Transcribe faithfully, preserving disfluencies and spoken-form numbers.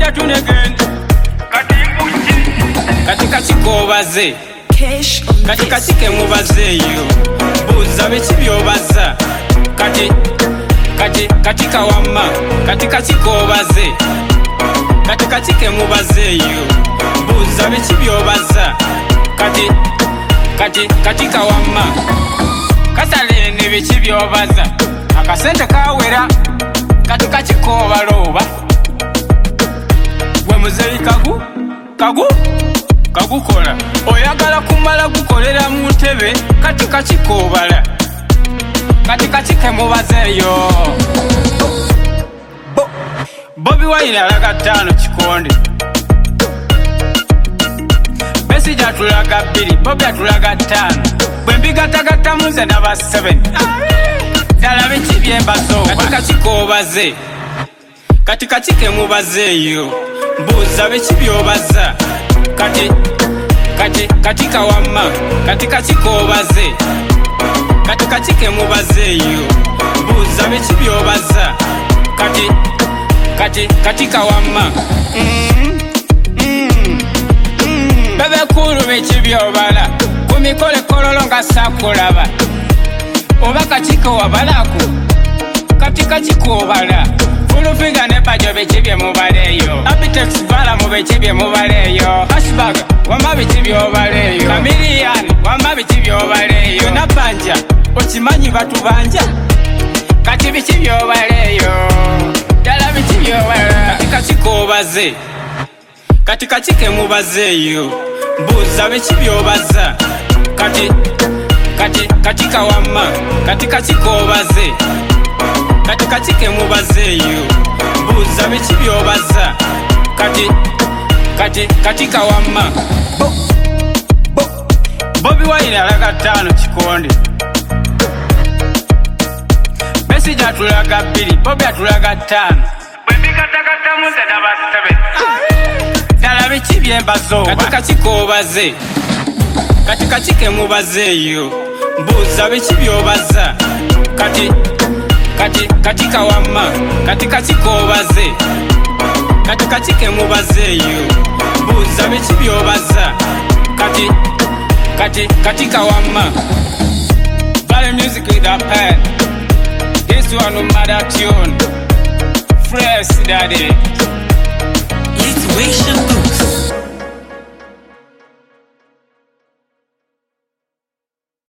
Uganda tunegen katika chikobaze katika chike mubazeyo buza bekibyobaza kati kati katika wama katika chikobaze katika chike mubazeyo buza bekibyobaza kati kati katika wama kasale ne bekibyobaza akasente kawera katika chikobaloba gwe muzeyi kagu kagu kagukola oyagala kumala gukolera mu ntebe katika chikobala katika chike mubazeyo Bo, Bobi Wine alaga tano chikonde Besigye atulaga bbiri Bobi atulaga tano bwembigatagata munze naba seven dala biki byembazo katika chikobaze katika chike mubazeyo mbuza biki byobaza kati kati katika wama katika chikobaze katika chike mubazeyo mbuza biki byobaza kati kati katika wama mm, mm, mm. bebe kuru biki byobala kumikole kololo nga sakulaba oba kachiko wabalako katika chikobala fulufiga ne bajo bechibye mubaleyo Abitex bala mu bechibye mubaleyo Hashbag wama bechibyo baleyo Chameleon wama bechibyo baleyo na banja ochimanyi batu banja kati bechibyo baleyo dala bechibyo baleyo katika chikobaze katika chike mubazeyo mbuza bechibyo baza kati kati katika wama katika chikobaze katika chike mubazeyo mbuza biki byobaza kati kati katika wama bo, bo. Bobi Wine alaga tano chikonde Besigye atulaga bbiri Bobi atulaga tano bwembikatakata muze naba seven dala biki byembazo katika chikobaze katika chike mubazeyo mbuza biki byobaza kati kati katika wama katika chikobaze katika chike mubazeyo mbuza biki byobaza kati kati katika wama Valley music with a pen this one mother tune fresh daddy It's way